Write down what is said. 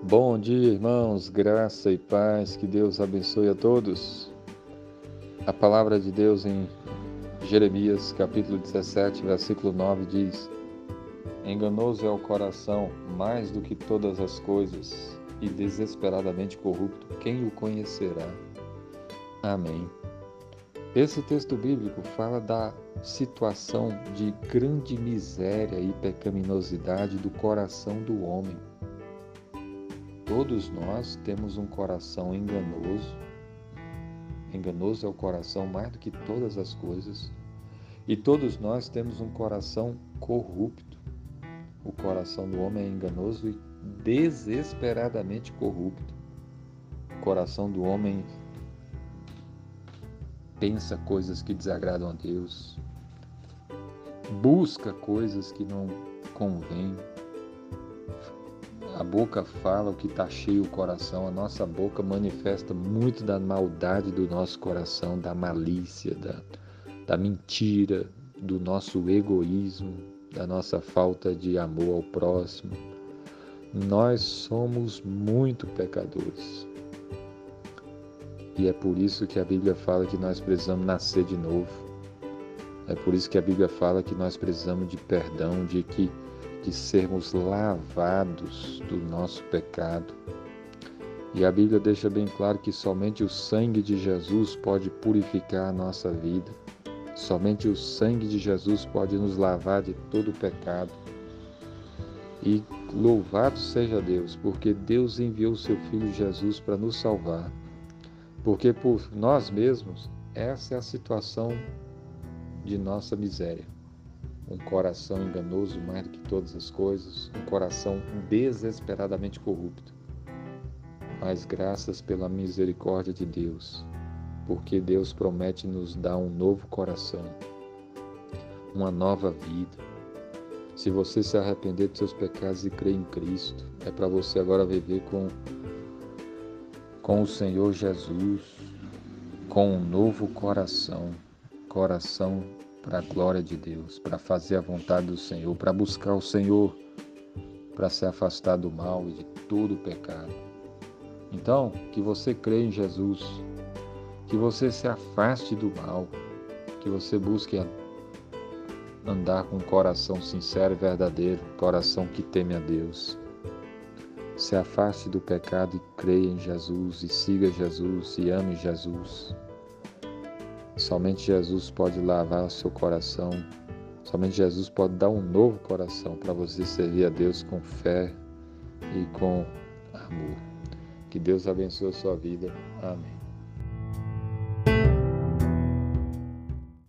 Bom dia, irmãos, graça e paz, que Deus abençoe a todos. A palavra de Deus em Jeremias, capítulo 17, versículo 9 diz: Enganoso é o coração mais do que todas as coisas, e desesperadamente corrupto, quem o conhecerá? Amém. Esse texto bíblico fala da situação de grande miséria e pecaminosidade do coração do homem. Todos nós temos um coração enganoso. Enganoso é o coração mais do que todas as coisas. E todos nós temos um coração corrupto. O coração do homem é enganoso e desesperadamente corrupto. O coração do homem pensa coisas que desagradam a Deus, busca coisas que não convêm. A boca fala o que está cheio o coração. A nossa boca manifesta muito da maldade do nosso coração, da malícia, da mentira, do nosso egoísmo, da nossa falta de amor ao próximo. Nós somos muito pecadores. E é por isso que a Bíblia fala que nós precisamos nascer de novo. É por isso que a Bíblia fala que nós precisamos de perdão, de sermos lavados do nosso pecado. E a Bíblia deixa bem claro que somente o sangue de Jesus pode purificar a nossa vida. Somente o sangue de Jesus pode nos lavar de todo o pecado. E louvado seja Deus, porque Deus enviou o seu Filho Jesus para nos salvar. Porque por nós mesmos, essa é a situação de nossa miséria. Um coração enganoso mais do que todas as coisas, um coração desesperadamente corrupto. Mas graças pela misericórdia de Deus, porque Deus promete nos dar um novo coração, uma nova vida. Se você se arrepender dos seus pecados e crer em Cristo, é para você agora viver com o Senhor Jesus, com um novo coração para a glória de Deus, para fazer a vontade do Senhor, para buscar o Senhor, para se afastar do mal e de todo o pecado. Então, que você crê em Jesus, que você se afaste do mal, que você busque andar com um coração sincero e verdadeiro, coração que teme a Deus. Se afaste do pecado e creia em Jesus, e siga Jesus, e ame Jesus. Somente Jesus pode lavar o seu coração. Somente Jesus pode dar um novo coração para você servir a Deus com fé e com amor. Que Deus abençoe a sua vida. Amém.